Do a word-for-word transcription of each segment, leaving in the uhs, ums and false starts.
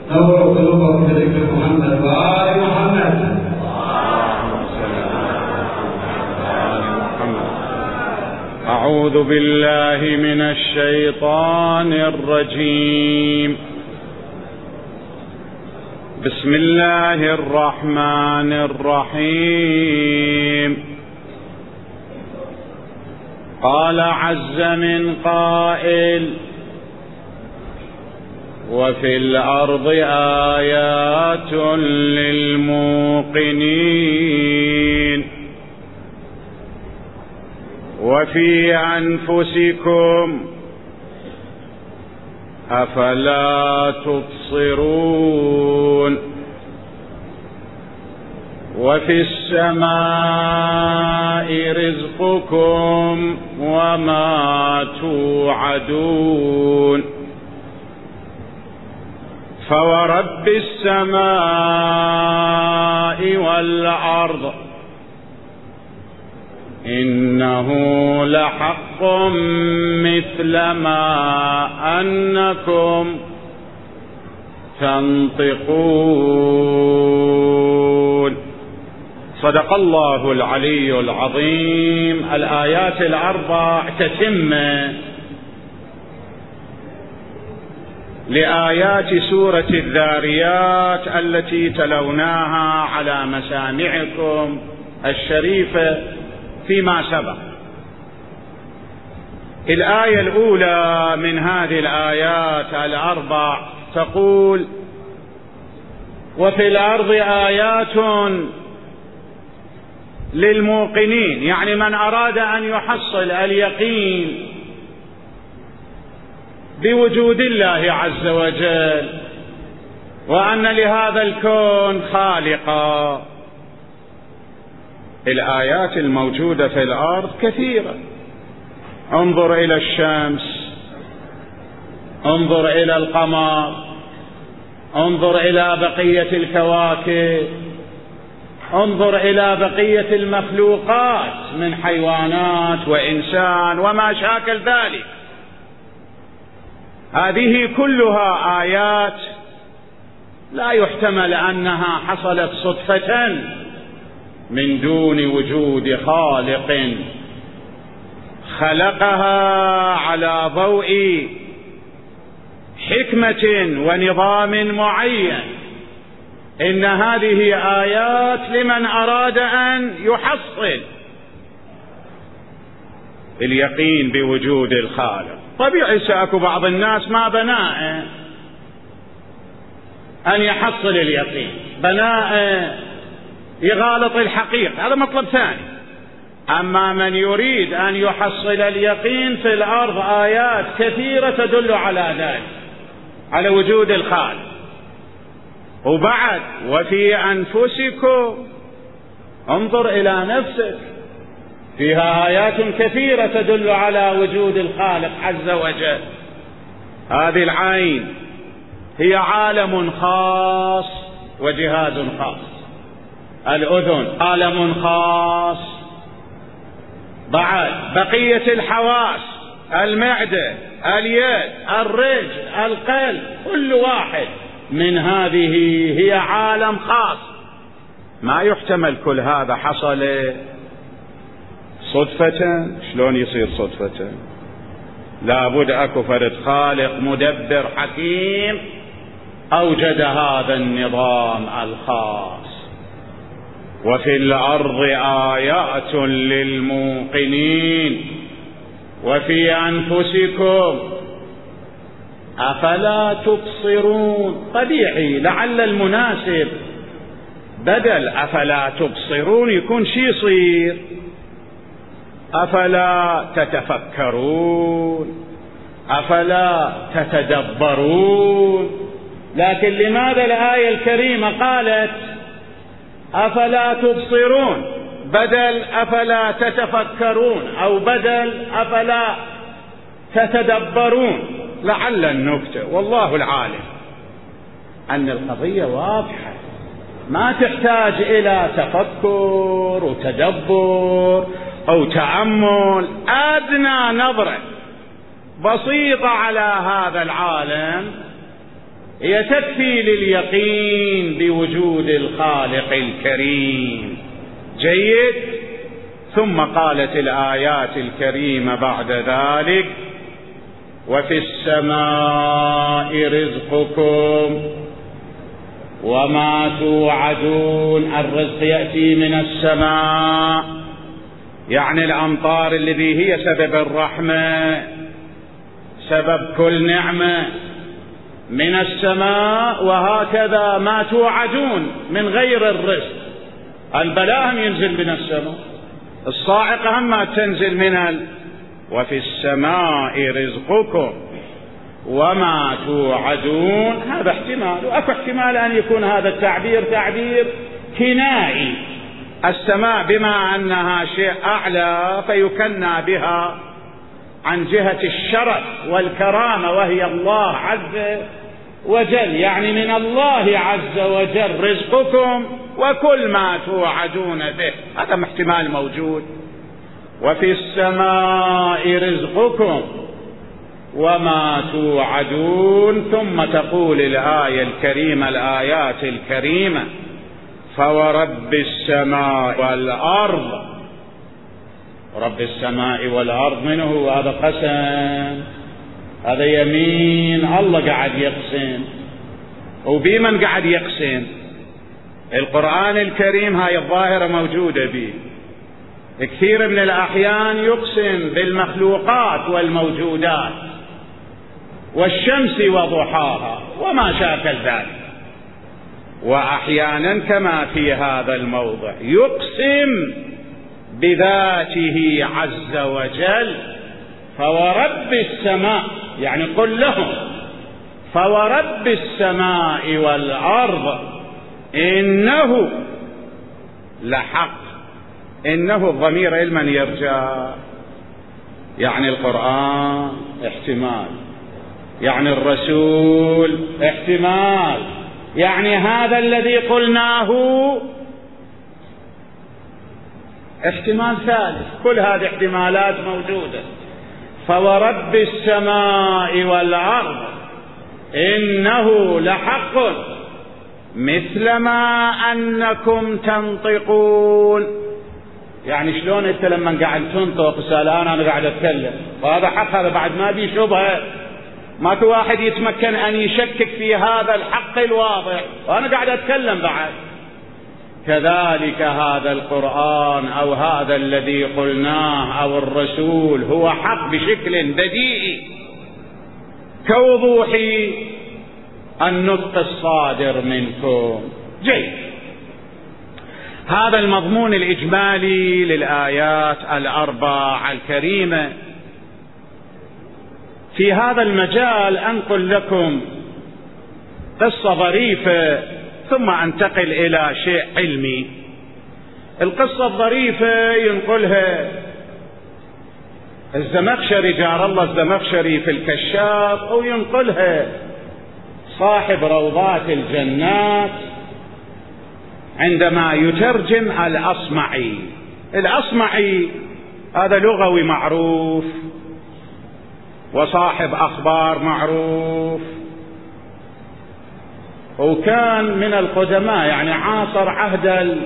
نور قلوبهم بذكر محمد وآل محمد. أعوذ بالله من الشيطان الرجيم. بسم الله الرحمن الرحيم. قال عز من قائل: وفي الأرض آيات للموقنين وفي أنفسكم أفلا تبصرون وفي السماء رزقكم وما توعدون فورب السماء والأرض إنه لحق مثل ما أنكم تنطقون. صدق الله العلي العظيم. الآيات الأربع تتمة لآيات سورة الذاريات التي تلوناها على مسامعكم الشريفة فيما سبق. الآية الأولى من هذه الآيات الأربع تقول: وفي الأرض آيات للموقنين، يعني من أراد أن يحصل اليقين بوجود الله عز وجل وأن لهذا الكون خالقا. الآيات الموجودة في الأرض كثيرة. انظر إلى الشمس، انظر إلى القمر، انظر إلى بقية الكواكب، انظر إلى بقية المخلوقات من حيوانات وإنسان وما شاكل ذلك. هذه كلها آيات لا يحتمل أنها حصلت صدفة من دون وجود خالق خلقها على ضوء حكمة ونظام معين. إن هذه آيات لمن أراد أن يحصل اليقين بوجود الخالق. طبيعي سأكو بعض الناس ما بناء أن يحصل اليقين، بناء يغالط الحقيقة، هذا مطلب ثاني. أما من يريد أن يحصل اليقين في الأرض آيات كثيرة تدل على ذلك، على وجود الخالق. وبعد وفي أنفسكم، انظر إلى نفسك، فيها آيات كثيرة تدل على وجود الخالق عز وجل. هذه العين هي عالم خاص وجهاز خاص، الأذن عالم خاص، بعد بقية الحواس، المعدة، اليد، الرجل، القلب، كل واحد من هذه هي عالم خاص. ما يحتمل كل هذا حصل صدفة. شلون يصير صدفة؟ لابد أكو فرد خالق مدبر حكيم أوجد هذا النظام الخاص. وفي الأرض آيات للموقنين وفي أنفسكم أفلا تبصرون. طبيعي لعل المناسب بدل أفلا تبصرون يكون شي يصير أفلا تتفكرون، أفلا تتدبرون. لكن لماذا الآية الكريمة قالت أفلا تبصرون بدل أفلا تتفكرون أو بدل أفلا تتدبرون؟ لعل النكتة والله العالم أن القضية واضحة، ما تحتاج إلى تفكر وتدبر أو تأمل. أدنى نظرة بسيطة على هذا العالم هي تكفي لليقين بوجود الخالق الكريم. جيد. ثم قالت الآيات الكريمة بعد ذلك: وفي السماء رزقكم وما توعدون. الرزق يأتي من السماء، يعني الأمطار الذي هي سبب الرحمة، سبب كل نعمة، من السماء. وهكذا ما توعدون من غير الرزق. البلاء هم ينزل من السماء، الصاعقة هم ما تنزل من ال... وفي السماء رزقكم وما توعدون. هذا احتمال، وأكو احتمال أن يكون هذا التعبير تعبير كنائي. السماء بما أنها شيء أعلى فيكنى بها عن جهة الشرف والكرامة، وهي الله عز وجل، يعني من الله عز وجل رزقكم وكل ما توعدون به. هذا احتمال موجود. وفي السماء رزقكم وما توعدون. ثم تقول الآية الكريمة، الآيات الكريمة: فورب السماء والأرض. رب السماء والأرض منه هو؟ هذا قسم، هذا يمين. الله قاعد يقسم، وبمن قاعد يقسم؟ القرآن الكريم هاي الظاهرة موجودة به. كثير من الأحيان يقسم بالمخلوقات والموجودات، والشمس وضحاها وما شاكل ذلك. وأحيانا كما في هذا الموضع يقسم بذاته عز وجل: فورب السماء، يعني قل لهم فورب السماء والأرض إنه لحق. إنه الضمير لمن يرجع؟ يعني القرآن احتمال، يعني الرسول احتمال، يعني هذا الذي قلناه احتمال ثالث. كل هذه احتمالات موجودة. فورب السماء والأرض إنه لحق مثلما أنكم تنطقون. يعني شلون انت لما قاعد تنطق سالان انا قاعد اتكلم، وهذا حق، هذا بعد ما بي شبهه، ماكو واحد يتمكن ان يشكك في هذا الحق الواضح، وانا قاعد اتكلم بعد. كذلك هذا القرآن او هذا الذي قلناه او الرسول هو حق بشكل بديهي كوضوح النطق الصادر منكم. جيد. هذا المضمون الإجمالي للآيات الأربع الكريمة. في هذا المجال أنقل لكم قصة ظريفة ثم أنتقل إلى شيء علمي. القصة الظريفة ينقلها الزمخشري جار الله الزمخشري في الكشاف، أو ينقلها صاحب روضات الجنات عندما يترجم الأصمعي. الأصمعي هذا لغوي معروف وصاحب أخبار معروف، وكان من القدماء، يعني عاصر عهد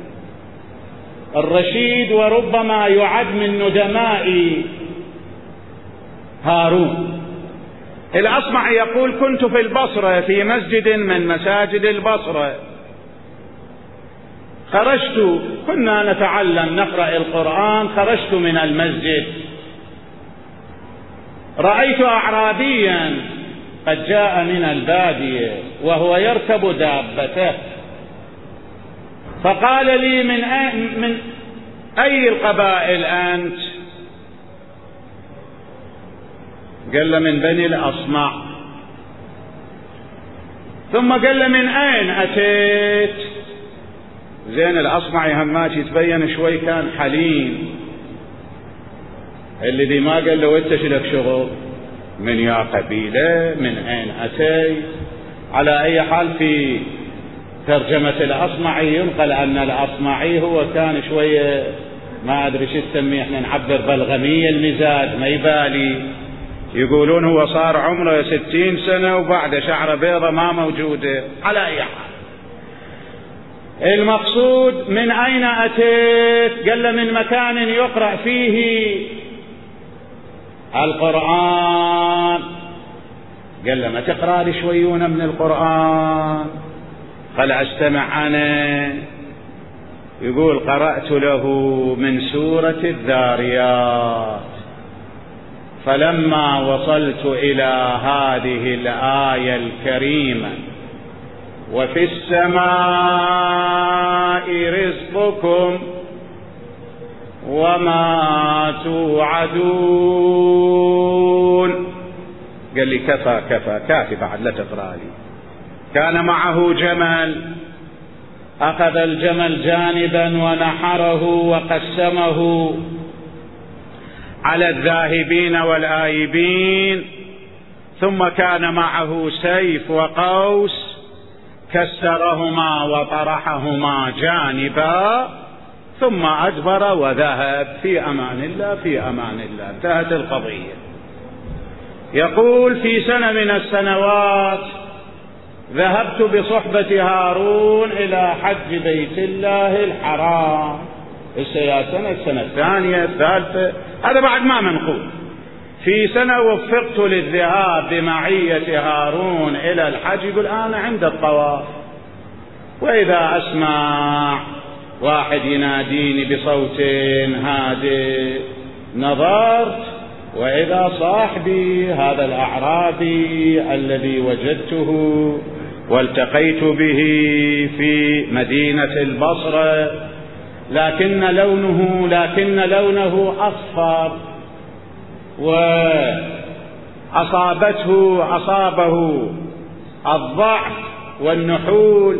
الرشيد، وربما يعد من ندماء هارون. الأصمعي يقول: كنت في البصرة في مسجد من مساجد البصرة، خرجت، كنا نتعلم نقرأ القرآن، خرجت من المسجد رأيت أعرابيا قد جاء من البادية وهو يركب دابته، فقال لي: من أي, من أي القبائل أنت؟ قال له: من بني الأصمع. ثم قال له: من أين أتيت؟ زين الأصمعي هماش يتبين شوي كان حليم، الذي ما قال له: انت شلك شغل؟ من يا قبيلة؟ من أين أتيت؟ على أي حال في ترجمة الأصمعي ينقل أن الأصمعي هو كان شوية ما أدري شو تسميه، احنا نعبر بلغمية المزاج، ما يبالي، يقولون هو صار عمره ستين سنة وبعد شعره بيضة ما موجودة. على أي حال، المقصود من أين أتيت؟ قال له من مكان يقرأ فيه القرآن. قال له ما تقرأ لي شويونة من القرآن؟ قال أستمع أنا. يقول قرأت له من سورة الذاريات، فلما وصلت إلى هذه الآية الكريمة وفي السماء رزقكم وما توعدون، قال لي كفى كفى كافي بعد لا تقرأ لي. كان معه جمل، أخذ الجمل جانبا ونحره وقسمه على الذاهبين والآيبين، ثم كان معه سيف وقوس كسرهما وطرحهما جانبا، ثم أدبر وذهب في أمان الله في أمان الله. انتهت القضية. يقول في سنة من السنوات ذهبت بصحبة هارون إلى حج بيت الله الحرام. السنة السنة الثانية الثالثة، هذا بعد ما منقول. في سنة وفقت للذهاب بمعية هارون إلى الحج. يقول أنا عند الطواف وإذا أسمع واحد يناديني بصوت هادئ، نظرت وإذا صاحبي هذا الأعرابي الذي وجدته والتقيت به في مدينة البصرة، لكن لونه لكن لونه أصفر، وأصابته أصابه الضعف والنحول.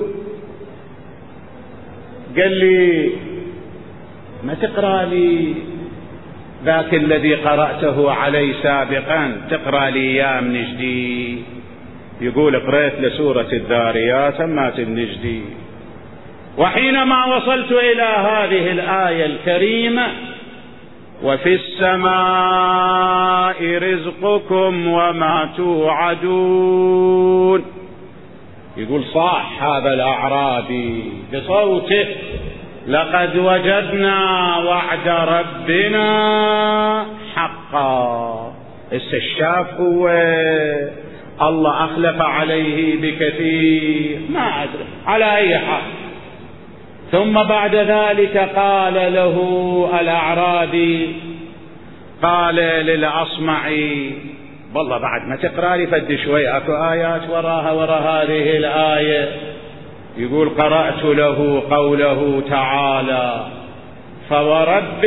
قال لي ما تقرأ لي ذاك الذي قرأته علي سابقا، تقرأ لي اياه من جديد؟ يقول قرأت لسورة الذاريات مات من جديد. وحينما وصلت إلى هذه الآية الكريمة وفي السماء رزقكم وما توعدون، يقول صاح هذا الأعرابي بصوته لقد وجدنا وعد ربنا حقا. استشاف هو الله أخلف عليه بكثير، ما أدري على أي حال. ثم بعد ذلك قال له الأعرابي، قال للأصمعي والله بعد ما تقرأ لي فد شوي أكو آيات وراها وراء هذه الآية. يقول قرأت له قوله تعالى فورب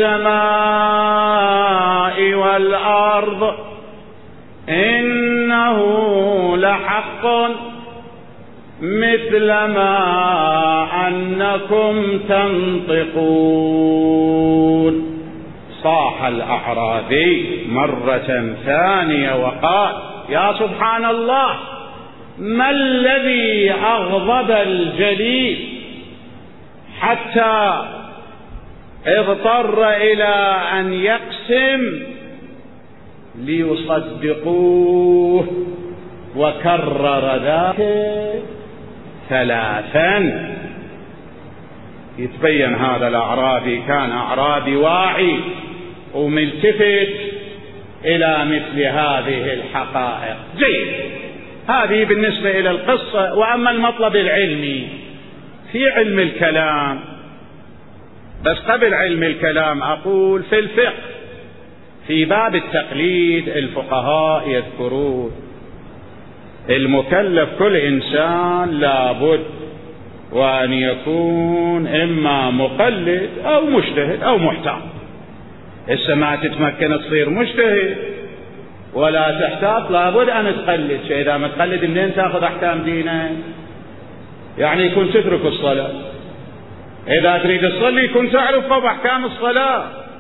السماء والأرض إنه لحق مثل ما أنكم تنطقون. صاح الأعرابي مرة ثانية وقال يا سبحان الله، ما الذي أغضب الجليل حتى اضطر إلى أن يقسم ليصدقوه؟ وكرر ذلك ثلاثا. يتبين هذا الأعرابي كان أعرابي واعي وملتفت إلى مثل هذه الحقائق. جيد، هذه بالنسبة إلى القصة. وأما المطلب العلمي في علم الكلام، بس قبل علم الكلام أقول في الفقه في باب التقليد الفقهاء يذكرون المكلف كل إنسان لابد وأن يكون إما مقلد أو مجتهد أو محتاط. إذا ما تتمكن تصير مجتهد ولا تحتاط لابد أن تقلد. شيء إذا ما تقلد منين تأخذ أحكام دينك؟ يعني يكون تترك الصلاة، إذا تريد تصلي يكون تعرف أحكام الصلاة.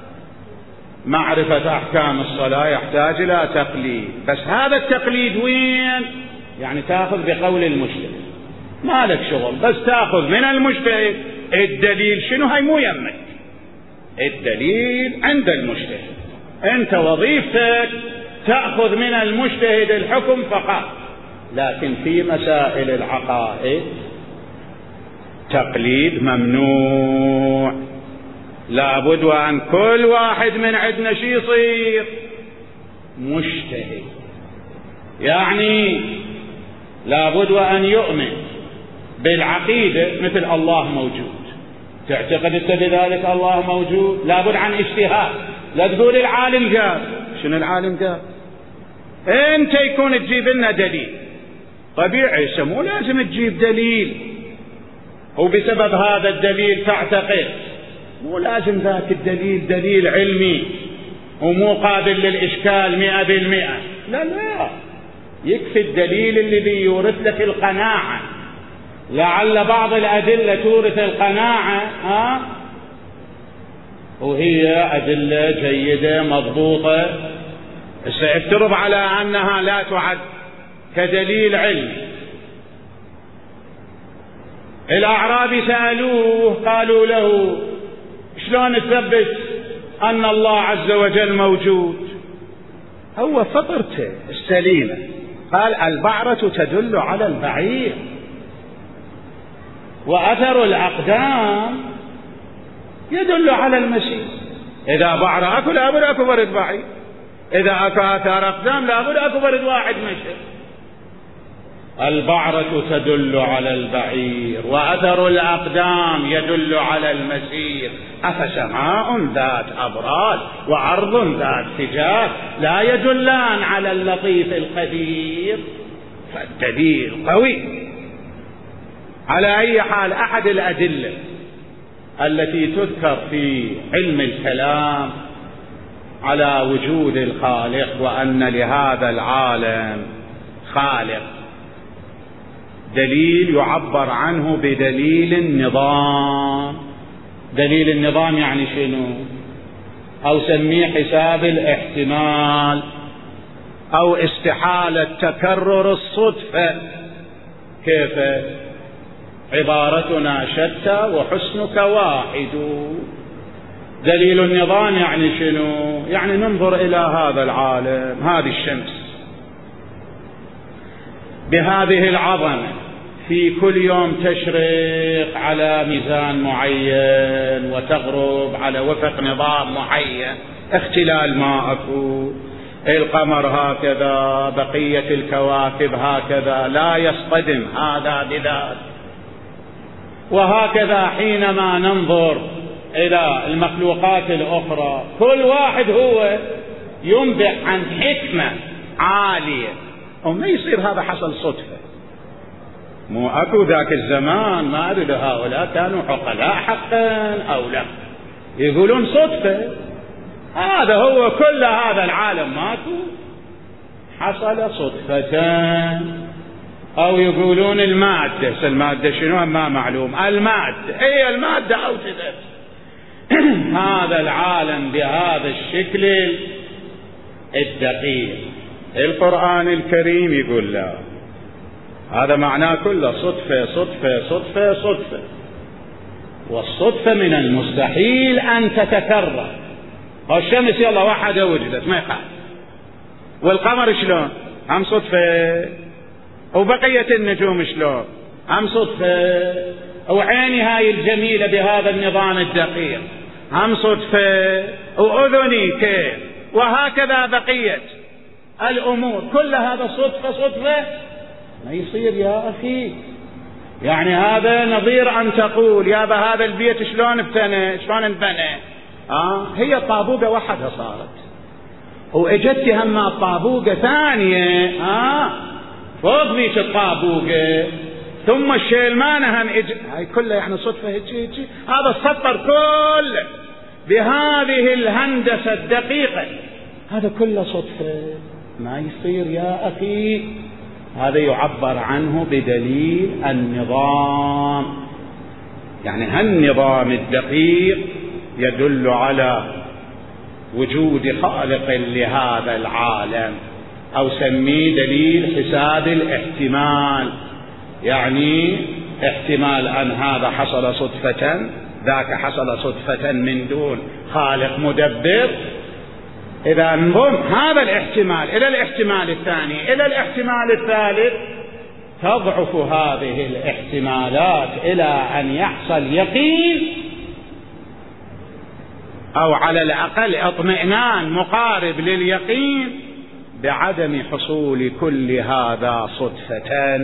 معرفة أحكام الصلاة يحتاج إلى تقليد، بس هذا التقليد وين؟ يعني تأخذ بقول المجتهد، ما لك شغل، بس تأخذ من المجتهد. الدليل شنو؟ هاي مو يمك، الدليل عند المجتهد. أنت وظيفتك تأخذ من المجتهد الحكم فقط، لكن في مسائل العقائد تقليد ممنوع. لابد وأن كل واحد من عندنا شي يصير مجتهد، يعني لابد وأن يؤمن بالعقيدة مثل الله موجود. تعتقد انت بذلك الله موجود؟ لابد عن اجتهاد. لا تقول العالم قال. شنو العالم قال؟ انت يكون تجيب لنا دليل طبيعي، مو لازم تجيب دليل وبسبب هذا الدليل تعتقد، مو لازم ذاك الدليل دليل علمي ومو قابل للإشكال مئة بالمئة. لا لا، يكفي الدليل الذي يورث لك القناعة. لعل بعض الأدلة تورث القناعة ها؟ وهي أدلة جيدة مضبوطة، سيفترض على أنها لا تعد كدليل علمي. الأعرابي سألوه قالوا له شلون تثبت أن الله عز وجل موجود؟ هو فطرته السليمة قال البعرة تدل على البعير وأثر الأقدام يدل على المسير. إذا بعرة أكو لابد أكو برد بعير، إذا أكو آثار أقدام لابد أكو برد واحد مشي. البعرة تدل على البعير وأثر الأقدام يدل على المسير. أفسماء ذات أبراج وأرض ذات فجاج لا يدلان على اللطيف الخبير؟ فالدليل قوي. على أي حال، أحد الأدلة التي تذكر في علم الكلام على وجود الخالق وأن لهذا العالم خالق دليل يعبر عنه بدليل النظام. دليل النظام يعني شنو؟ أو سميه حساب الاحتمال أو استحالة تكرر الصدفة. كيف؟ عبارتنا شتى وحسنك واحد. دليل النظام يعني شنو؟ يعني ننظر إلى هذا العالم، هذه الشمس بهذه العظمة في كل يوم تشرق على ميزان معين وتغرب على وفق نظام معين، اختلال ما أكو. القمر هكذا، بقية الكواكب هكذا، لا يصطدم هذا بذاك. وهكذا حينما ننظر إلى المخلوقات الأخرى كل واحد هو ينبئ عن حكمة عالية، وما يصير هذا حصل صدفة. مو أكو ذاك الزمان ما أدري هؤلاء كانوا عقلاء حقا أو لا، يقولون صدفة. هذا هو كل هذا العالم ماكو حصل صدفة. أو يقولون المادة، المادة شنو ما معلوم، المادة هي المادة أوجدت هذا العالم بهذا الشكل الدقيق. القرآن الكريم يقول لا، هذا معناه كله صدفة صدفة صدفة صدفة، والصدفة من المستحيل أن تتكرر. والشمس يلا واحدة وجدت ما يخالف، والقمر شلون هم صدفة، وبقية النجوم شلون هم صدفة، وعيني هاي الجميلة بهذا النظام الدقيق هم صدفة، وأذني كيف، وهكذا بقية الأمور كل هذا صدفة صدفة. ما يصير يا أخي. يعني هذا نظير أن تقول يا هذا البيت شلون ابتنى شلون انبنى. آه هي طابوقة واحدة صارت، وإجت هم طابوقة ثانية آه فوق ذيك الطابوقة، ثم الشيلمانة هم إج... هاي كلها يعني صدفة هيجي هيجي. هذا السطر كله بهذه الهندسة الدقيقة، هذا كله صدفة. ما يصير يا أخي. هذا يعبر عنه بدليل النظام، يعني هالنظام الدقيق يدل على وجود خالق لهذا العالم، أو سميه دليل حساب الاحتمال. يعني احتمال أن هذا حصل صدفة، ذاك حصل صدفة من دون خالق مدبر. إذا انضم هذا الاحتمال إلى الاحتمال الثاني إلى الاحتمال الثالث، تضعف هذه الاحتمالات إلى أن يحصل يقين أو على الأقل اطمئنان مقارب لليقين بعدم حصول كل هذا صدفة.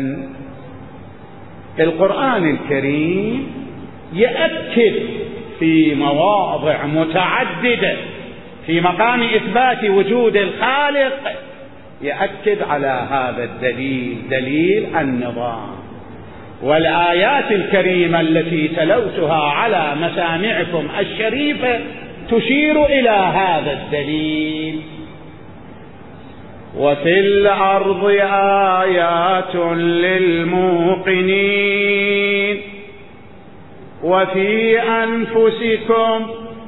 القرآن الكريم يأكد في مواضع متعددة في مقام إثبات وجود الخالق، يأكد على هذا الدليل، دليل النظام. والآيات الكريمة التي تلوتها على مسامعكم الشريفة تشير إلى هذا الدليل. وفي الأرض آيات للموقنين وفي أنفسكم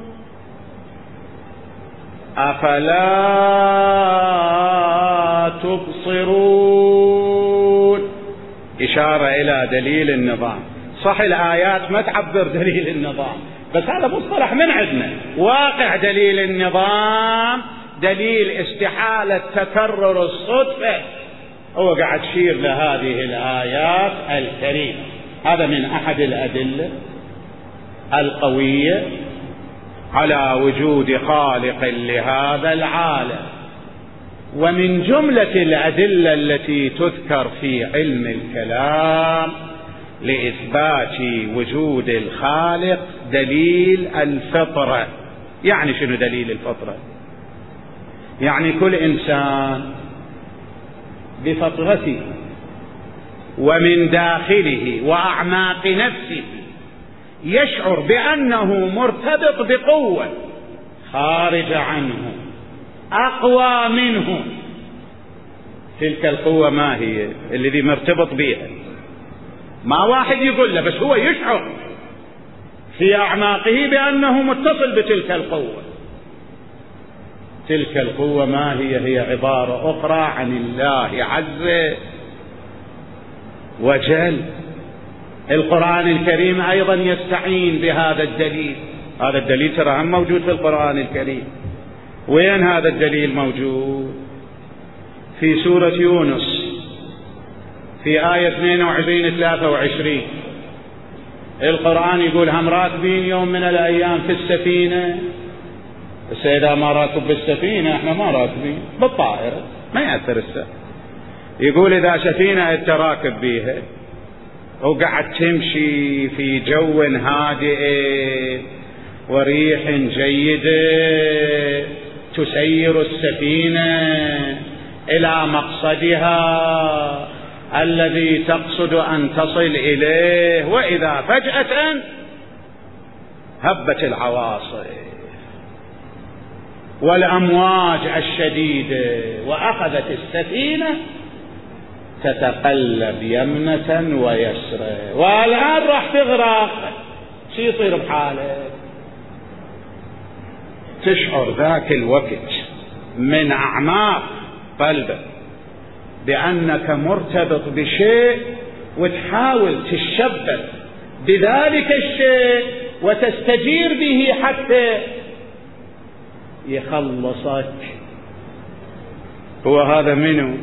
أفلا تبصرون، إشارة إلى دليل النظام. صح الآيات ما تعبر دليل النظام، بس هذا مصطلح من عندنا. واقع دليل النظام دليل استحالة تكرر الصدفة، هو قاعد يشير لهذه الآيات الكريمة. هذا من أحد الأدلة القوية على وجود خالق لهذا العالم. ومن جملة الأدلة التي تذكر في علم الكلام لإثبات وجود الخالق دليل الفطرة. يعني شنو دليل الفطرة؟ يعني كل إنسان بفطرته ومن داخله وأعماق نفسه يشعر بأنه مرتبط بقوة خارجة عنه أقوى منه. تلك القوة ما هي؟ الذي مرتبط بها، ما واحد يقول له، بس هو يشعر في أعماقه بأنه متصل بتلك القوة. تلك القوة ما هي؟ هي عبارة أخرى عن الله عز وجل. القرآن الكريم أيضا يستعين بهذا الدليل. هذا الدليل ترى هم موجود في القرآن الكريم. وين هذا الدليل موجود؟ في سورة يونس في آية اثنين وعشرين ثلاثة وعشرين. القرآن يقول هم راكبين يوم من الأيام في السفينة. بس إذا ما راكب بالسفينة احنا ما راكبين بالطائرة ما يأثر السفر. يقول إذا سفينة انت راكب بيها وقعد تمشي في جو هادئ وريح جيدة تسير السفينة إلى مقصدها الذي تقصد أن تصل إليه، وإذا فجأة هبت العواصف والأمواج الشديدة وأخذت السفينة تتقلب يمنة ويسرى، والآن راح تغرق. شو يصير بحالك؟ تشعر ذاك الوقت من أعماق قلبك بأنك مرتبط بشيء وتحاول تشبث بذلك الشيء وتستجير به حتى يخلصك. هو هذا منه؟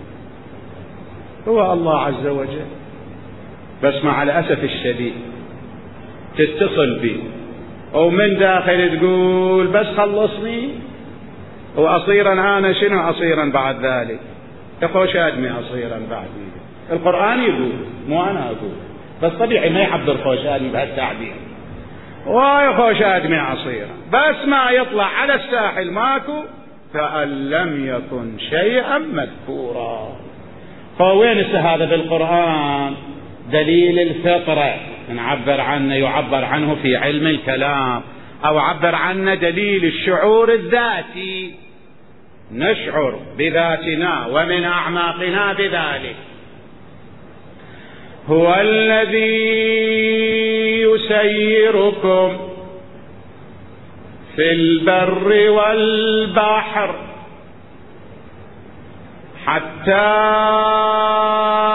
هو الله عز وجل. بس مع الأسف الشديد تتصل به ومن داخل تقول بس خلصني، وأصيرا أنا شنو أصيرا بعد ذلك؟ يخوش أدمي أصيرا بعد ذلك. القرآن يقول مو أنا أقول، بس طبيعي ما يعبر خوش أدمي بهالتعبير. ويخوش أدمي أصيرا بس ما يطلع على الساحل ماكو فأن لم يكن شيئا مذكورا. فوين هذا بالقرآن؟ دليل الفطرة نعبر عنه، يعبر عنه في علم الكلام، أو عبر عنه دليل الشعور الذاتي، نشعر بذاتنا ومن أعماقنا بذلك. هو الذي يسيركم في البر والبحر حتى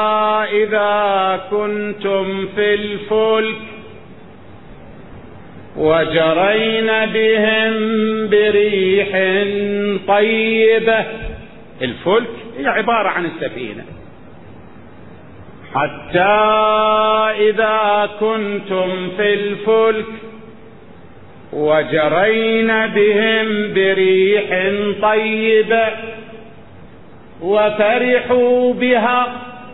إذا كنتم في الفلك وجرين بهم بريح طيبة. الفلك هي عبارة عن السفينة. حتى إذا كنتم في الفلك وجرين بهم بريح طيبة وفرحوا بها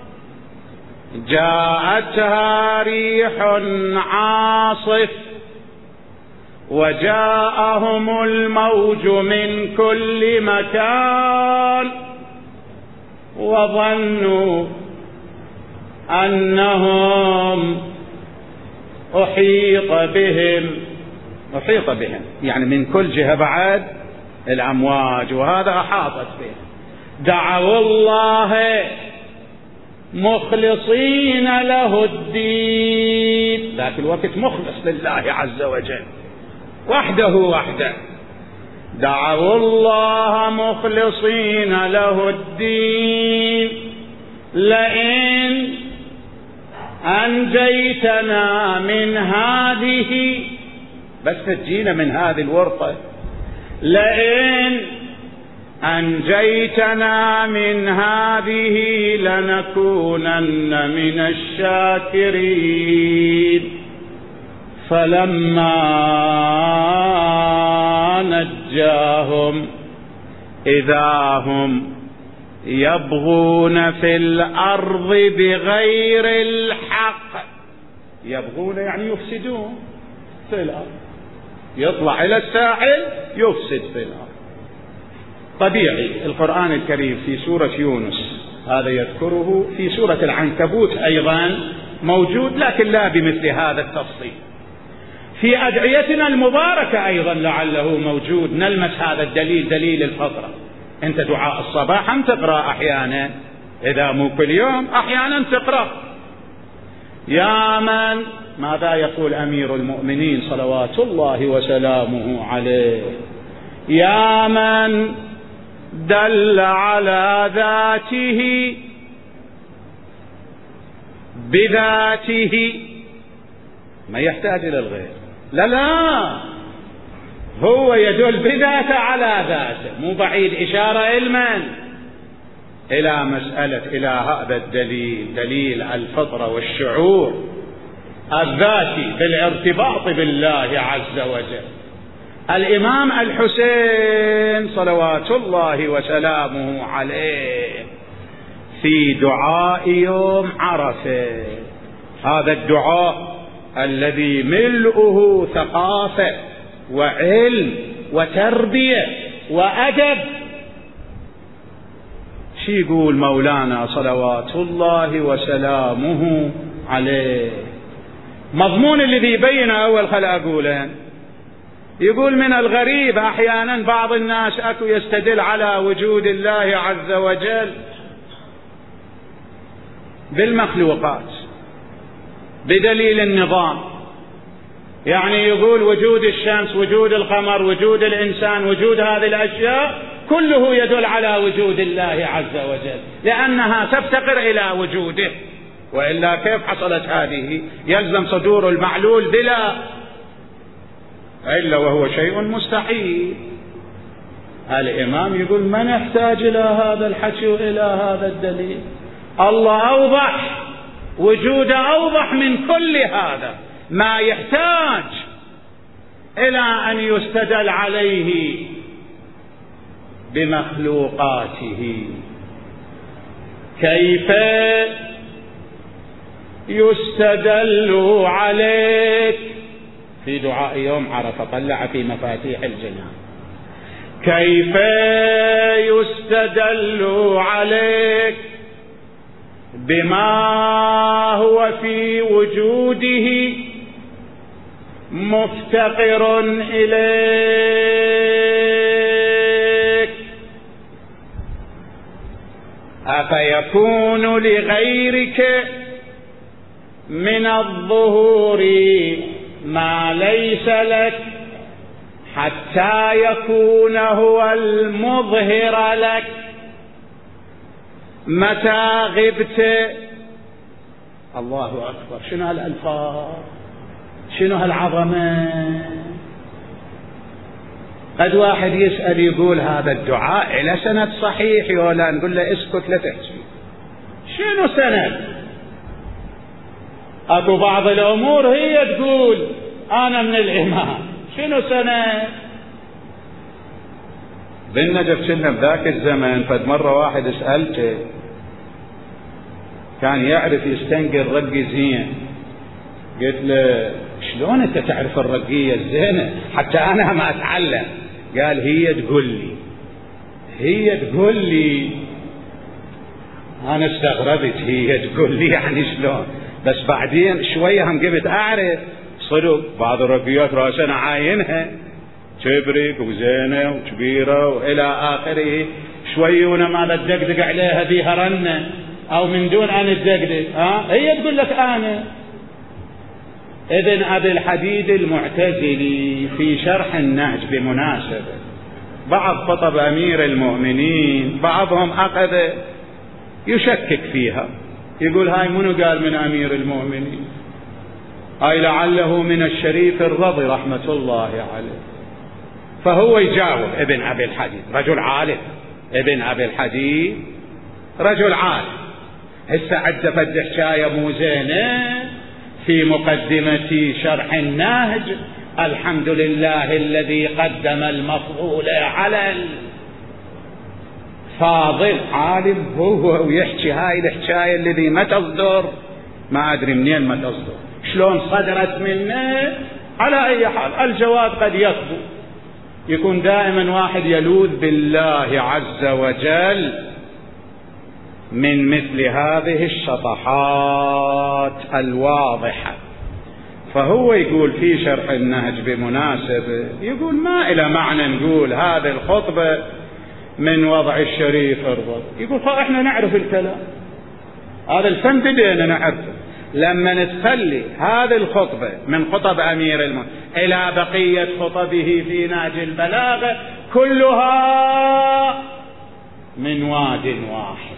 جاءتها ريح عاصف وجاءهم الموج من كل مكان وظنوا أنهم أحيط بهم. أحيط بهم يعني من كل جهة بعد الأمواج وهذا أحاطت بهم. دعوا الله مخلصين له الدين، ذاك الوقت مخلص لله عز وجل وحده وحده. دعوا الله مخلصين له الدين لئن أنجيتنا من هذه، بس تجينا من هذه الورطة، لئن أنجيتنا من هذه لنكونن من الشاكرين. فلما نجاهم إذا هم يبغون في الأرض بغير الحق. يبغون يعني يفسدون في الأرض، يطلع إلى الساحل يفسد في الأرض. طبيعي القرآن الكريم في سورة يونس هذا يذكره، في سورة العنكبوت أيضا موجود لكن لا بمثل هذا التفصيل. في أدعيتنا المباركة أيضا لعله موجود نلمس هذا الدليل، دليل الفطرة. أنت دعاء الصباح أم تقرأ أحيانا، إذا مو كل يوم أحيانا تقرأ. يا من، ماذا يقول أمير المؤمنين صلوات الله وسلامه عليه؟ يا من دل على ذاته بذاته، ما يحتاج إلى الغير، لا لا هو يدل بذاته على ذاته، مو بعيد إشارة علما إلى مسألة، إلى هذا الدليل، دليل الفطرة والشعور الذاتي بالارتباط بالله عز وجل. الإمام الحسين صلوات الله وسلامه عليه في دعاء يوم عرفة، هذا الدعاء الذي ملؤه ثقافة وعلم وتربية وأدب، شي يقول مولانا صلوات الله وسلامه عليه؟ مضمون الذي بينه أول خل أقوله، يقول من الغريب أحيانا بعض الناس أكو يستدل على وجود الله عز وجل بالمخلوقات بدليل النظام، يعني يقول وجود الشمس، وجود القمر، وجود الإنسان، وجود هذه الأشياء كله يدل على وجود الله عز وجل لأنها تفتقر إلى وجوده، وإلا كيف حصلت هذه؟ يلزم صدور المعلول بلا إلا وهو شيء مستحيل. الإمام يقول ما نحتاج إلى هذا الحكي وإلى هذا الدليل، الله أوضح، وجوده أوضح من كل هذا، ما يحتاج إلى أن يستدل عليه بمخلوقاته. كيف يستدل عليك؟ في دعاء يوم عرفة طلع في مفاتيح الجنان، كيف يستدل عليك بما هو في وجوده مفتقر إليك؟ أفيكون لغيرك من الظهور ما ليس لك حتى يكون هو المظهر لك؟ متى غبت، الله أكبر، شنو هالألفاظ، شنو هالعظمة؟ قد واحد يسأل يقول هذا الدعاء إلى سند صحيح ولا؟ نقول له اسكت لا تحكي. شنو سند؟ أكو بعض الأمور هي تقول أنا من الإمام، شنو سند؟ بالنجف كنا بذاك الزمن فد مرة واحد سألته كان يعرف يستنقي الرقي زين، قلت له شلون انت تعرف الرقية الزينة حتى انا ما اتعلم؟ قال هي تقول لي هي تقول لي. انا استغربت، هي تقول لي يعني شلون؟ بس بعدين شوية هم قبت اعرف صدق بعض الرقيات راسنا عاينها تبرك وزينة وكبيرة والى اخره، شوي ونما تدقدق عليها بيها رنة او من دون ان تدقدق، ها هي تقول لك انا. ابن ابي الحديد المعتزلي في شرح النهج بمناسبة بعض خطب امير المؤمنين بعضهم اخذ يشكك فيها، يقول هاي منو قال من امير المؤمنين؟ هاي لعله من الشريف الرضي رحمة الله عليه. فهو يجاوب ابن ابي الحديد رجل عالم، ابن ابي الحديد رجل عالم. هسه عد فد حكايه مو زينه في مقدمة شرح النهج: الحمد لله الذي قدم المفضول على الفاضل. عالم هو ويحكي هاي الحكايه الذي ما تصدر، ما ادري منين ما تصدر، شلون صدرت منه. على اي حال الجواب قد يكفو، يكون دائما واحد يلوذ بالله عز وجل من مثل هذه الشطحات الواضحة. فهو يقول في شرح النهج بمناسبة، يقول ما إلى معنى نقول هذه الخطبة من وضع الشريف الرضي. يقول فإحنا نعرف الكلام، هذا الفن بدينا نعرفه. لما نتخلي هذه الخطبة من خطب أمير المؤمنين إلى بقية خطبه في نهج البلاغة كلها من واد واحد،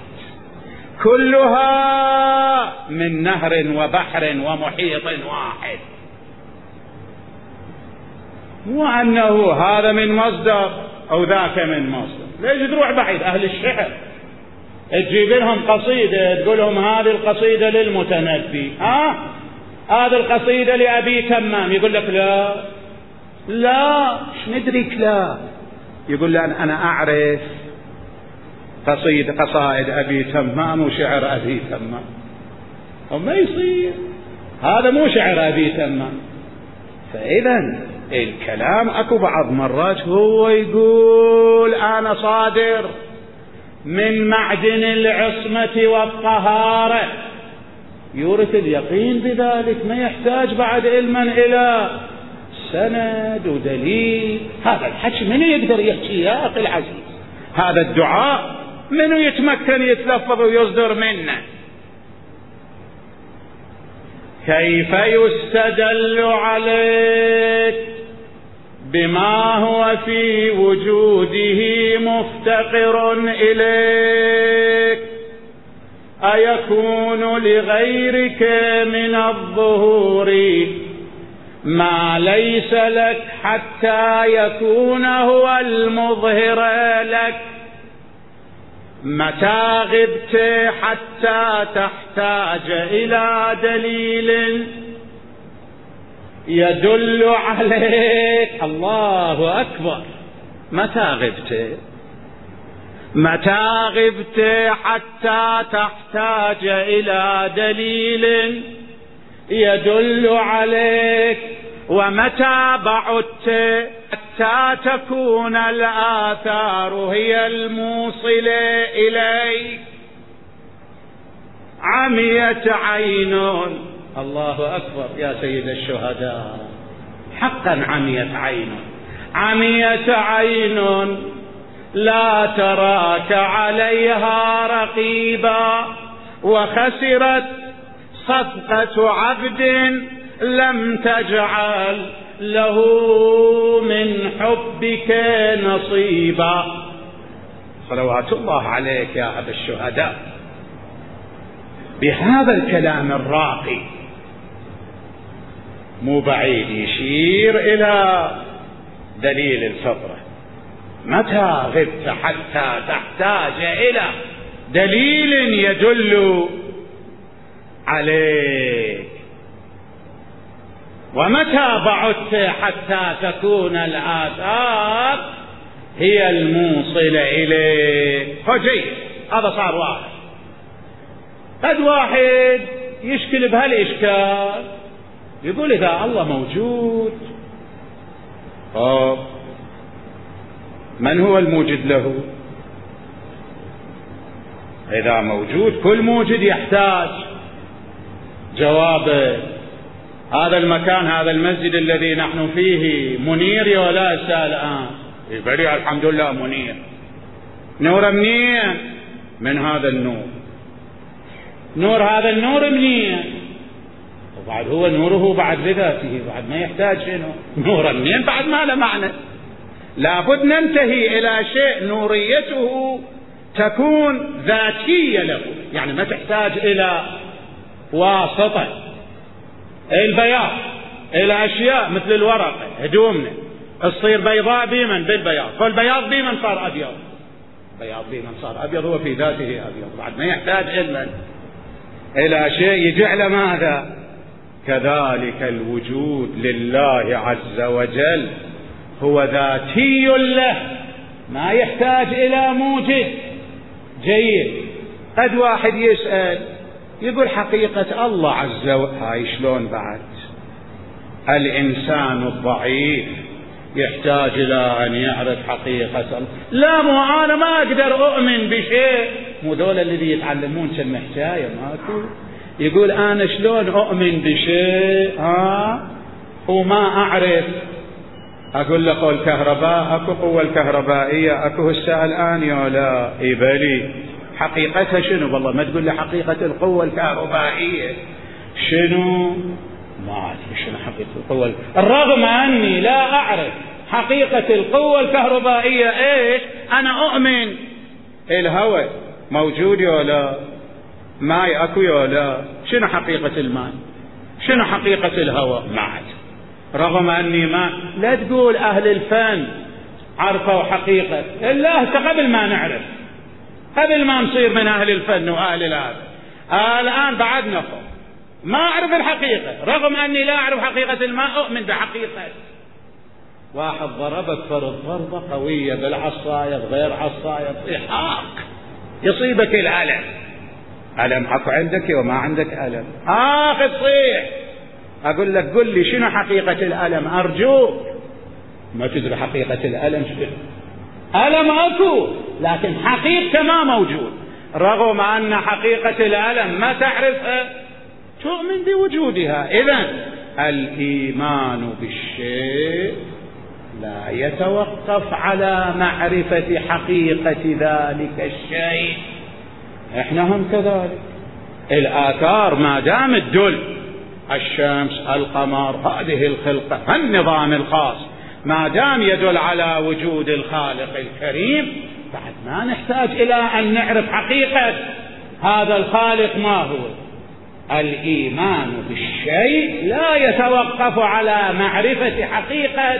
كلها من نهر وبحر ومحيط واحد، مو أنه هذا من مصدر أو ذاك من مصدر. ليش تروح بعيد؟ أهل الشعر تجيب لهم قصيدة تقول لهم هذه القصيدة للمتنبي، ها هذه القصيدة لأبي تمام، يقول لك لا لا مش ندرك، لا يقول لأن أنا أعرف قصيد قصائد أبي تمام وشعر أبي تمام، وما يصير هذا مو شعر أبي تمام. فإذا الكلام أكو بعض مرات هو يقول أنا صادر من معدن العصمة والطهارة، يورث اليقين بذلك، ما يحتاج بعد علما إلى سند ودليل. هذا الحكي من يقدر يحكي يا أخي العزيز؟ هذا الدعاء منو يتمكن يتلفظ ويصدر منه؟ كيف يستدل عليك بما هو في وجوده مفتقر إليك؟ أيكون لغيرك من الظهور ما ليس لك حتى يكون هو المظهر لك؟ متى غبت حتى تحتاج إلى دليل يدل عليك؟ الله أكبر. متى غبت؟ متى غبت حتى تحتاج إلى دليل يدل عليك؟ ومتى بعدت حتى تكون الآثار هي الموصلة إليك؟ عميت عين، الله أكبر يا سيد الشهداء، حقا عميت عين، عميت عين لا تراك عليها رقيبا، وخسرت صفقة عبد لم تجعل له من حبك نصيبا. صلوات الله عليك يا أبا الشهداء. بهذا الكلام الراقي مو بعيد يشير إلى دليل الفطرة. متى غبت حتى تحتاج إلى دليل يدل عليك؟ ومتى بعدت حتى تكون الآثار هي الموصلة إليك؟ فجيد، هذا صار واحد. قد واحد يشكل بهالإشكال، يقول إذا الله موجود، أوه. من هو الموجد له؟ إذا موجود كل موجد يحتاج جوابه. هذا المكان، هذا المسجد الذي نحن فيه منير ولا الآن؟ يبري الحمد لله منير. نور منين؟ من هذا النور. نور هذا النور منين؟ وبعد هو نوره بعد بذاته، بعد ما يحتاج شنو؟ نور منين؟ بعد ما له معنى. لابد ننتهي إلى شيء نوريته تكون ذاتية له، يعني ما تحتاج إلى واسطة. البياض إلى أشياء مثل الورقة، هدومنا تصير بيضاء بمن؟ بالبياض. فالبياض بمن صار أبيض؟ بياض بمن صار أبيض؟ هو في ذاته أبيض، بعد ما يحتاج علما إلى شيء يجعل ماذا؟ كذلك الوجود لله عز وجل هو ذاتي له، ما يحتاج إلى موجد. جيد. قد واحد يسأل يقول حقيقة الله عز وجل هاي شلون بعد؟ الإنسان الضعيف يحتاج إلى أن يعرف حقيقة الله. لا، مو أنا ما أقدر أؤمن بشيء. مو دول الذي يتعلمون كلمة حكاية ماكو. يقول أنا شلون أؤمن بشيء ها وما أعرف؟ أقول له قول كهرباء، أكو قوة الكهربائية أكو هسه الآن يا لا؟ إبلي حقيقتها شنو؟ والله ما تقول لي حقيقة القوة الكهربائية شنو؟ ما أدري شنو حقيقة القوة، الرغم أني لا أعرف حقيقة القوة الكهربائية. إيش؟ أنا أؤمن الهواء موجود يا لا؟ ماي أكو يا لا؟ شنو حقيقة الماء؟ شنو حقيقة الهواء؟ ما أعرف، رغم أني ما. لا تقول أهل الفن عرفوا حقيقة الله قبل ما نعرف، قبل ما نصير من أهل الفن وأهل الآن. الآن بعد نفر ما أعرف الحقيقة، رغم أني لا أعرف حقيقة الماء أؤمن بحقيقة. واحد ضربك فرض ضربة قوية بالعصاية غير عصاية، طحاك يصيبك الألم. ألم أكو عندك وما عندك ألم؟ آخذ صيح. أقول لك قل لي شنو حقيقة الألم أرجوك. ما تدري حقيقة الألم شنو؟ ألم أكو لكن حقيقة ما موجود، رغم أن حقيقة الألم ما تعرفها تؤمن بوجودها. إذن الإيمان بالشيء لا يتوقف على معرفة حقيقة ذلك الشيء. احنا هم كذلك. الآثار ما دام تدل، الشمس، القمر، هذه الخلقة، النظام الخاص، ما دام يدل على وجود الخالق الكريم، بعد ما نحتاج إلى أن نعرف حقيقة هذا الخالق ما هو. الإيمان بالشيء لا يتوقف على معرفة حقيقة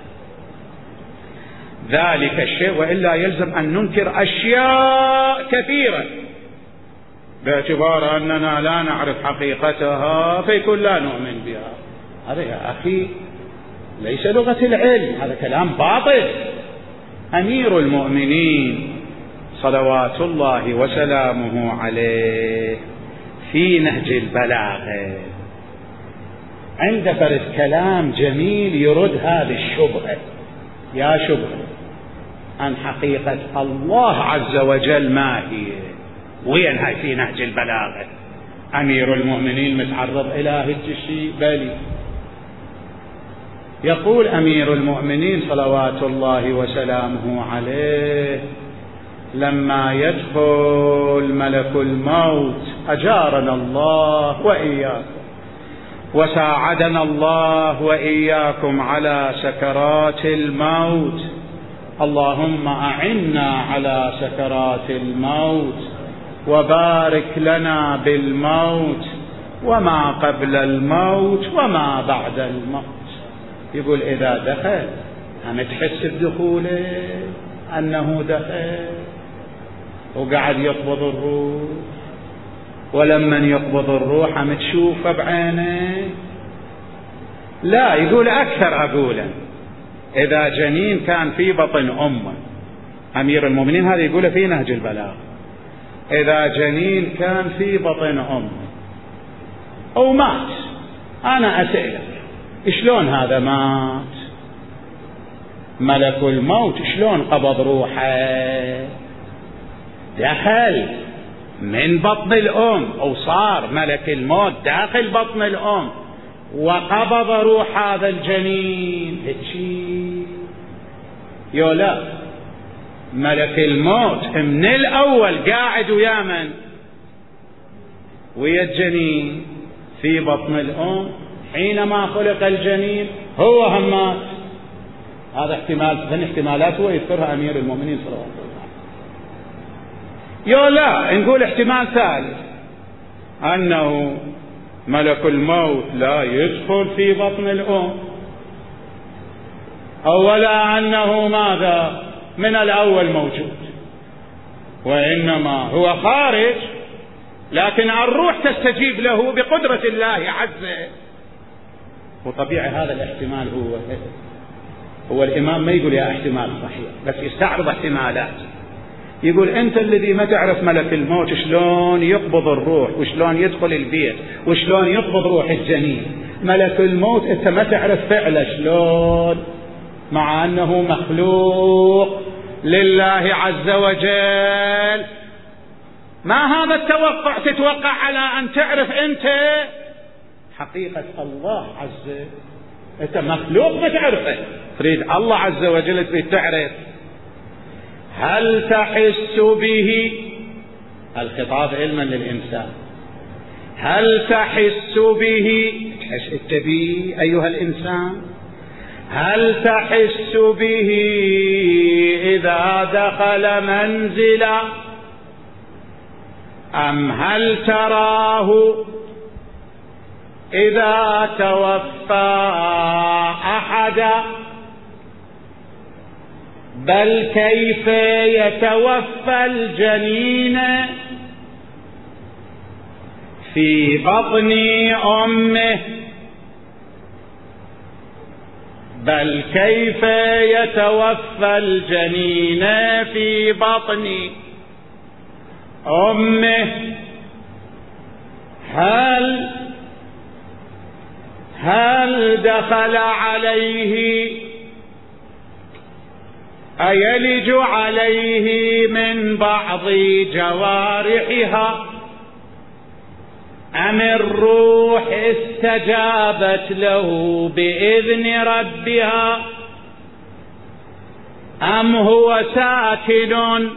ذلك الشيء، وإلا يلزم أن ننكر أشياء كثيرة باعتبار أننا لا نعرف حقيقتها فيكون لا نؤمن بها. هذا يا أخي ليس لغة العلم، هذا كلام باطل. أمير المؤمنين صلوات الله وسلامه عليه في نهج البلاغة عند فرد كلام جميل يرد هذه الشبهة. يا شبهة عن حقيقة الله عز وجل ما هي؟ وين هاي في نهج البلاغة؟ أمير المؤمنين متعرض إلى هذا الشيء؟ بلي. يقول أمير المؤمنين صلوات الله وسلامه عليه لما يدخل ملك الموت أجارنا الله وإياكم وساعدنا الله وإياكم على سكرات الموت، اللهم أعنا على سكرات الموت وبارك لنا بالموت وما قبل الموت وما بعد الموت. يقول إذا دخل هم تحس بدخوله أنه دخل وقعد يقبض الروح، ولما يقبض الروح هم تشوفه بعينه. لا، يقول أكثر أقولا إذا جنين كان في بطن أمه، أمير المؤمنين هذا يقول في نهج البلاغة، إذا جنين كان في بطن أمه أو مات، أنا أسألك شلون هذا مات؟ ملك الموت شلون قبض روحه؟ دخل من بطن الأم أو صار ملك الموت داخل بطن الأم وقبض روح هذا الجنين. هيك يولا ملك الموت من الأول قاعد ويا من؟ ويا الجنين في بطن الأم حينما خلق الجنين، هو هم مات. هذا احتمال من احتمالات هو يذكرها أمير المؤمنين صلى الله عليه وسلم. يولا نقول احتمال ثالث، أنه ملك الموت لا يدخل في بطن الأم، أولا أنه ماذا من الأول موجود، وإنما هو خارج، لكن الروح تستجيب له بقدرة الله عز. وطبيعي هذا الاحتمال هو هو الإمام ما يقول يا احتمال صحيح، بس يستعرض احتمالات. يقول أنت الذي ما تعرف ملك الموت شلون يقبض الروح وشلون يدخل البيت وشلون يقبض روح الجنين، ملك الموت أنت ما تعرف فعله شلون، مع أنه مخلوق لله عز وجل. ما هذا التوقع تتوقع على أن تعرف أنت حقيقة الله عز وجل. أنت مخلوق ما تعرفه، تريد الله عز وجل تريد تعرف. هل تحس به؟ الخطاب علما للإنسان. هل تحس به؟ تحس أنت به أيها الإنسان؟ هل تحس به إذا دخل منزلا، أم هل تراه إذا توفى أحدا؟ بل كيف يتوفى الجنين في بطن أمه، بل كيف يتوفى الجنين في بطن أمه. هل هل دخل عليه أيلج عليه من بعض جوارحها، أم الروح استجابت له بإذن ربها، أم هو ساكن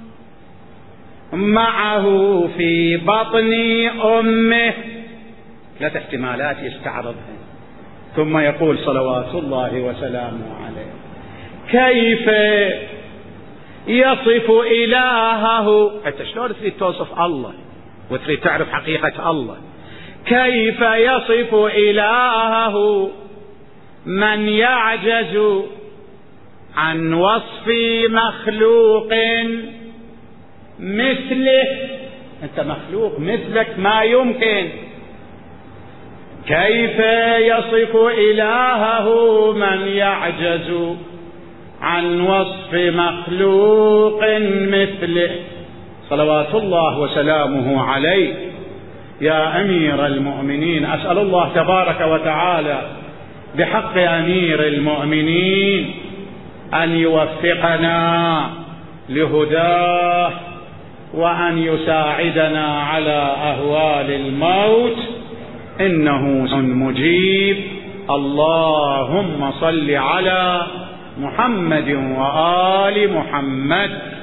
معه في بطن أمه؟ ثلاث احتمالات يستعرضها، ثم يقول صلوات الله وسلامه عليه: كيف يصف إلهه؟ أنت شلون تريد توصف الله وتريد تعرف حقيقة الله؟ كيف يصف إلهه من يعجز عن وصف مخلوق مثله؟ أنت مخلوق مثلك ما يمكن. كيف يصف إلهه من يعجز عن وصف مخلوق مثله؟ صلوات الله وسلامه عليه. يا أمير المؤمنين، أسأل الله تبارك وتعالى بحق أمير المؤمنين أن يوفقنا لهداه، وأن يساعدنا على أهوال الموت، إنه مجيب. اللهم صل على محمد وآل محمد.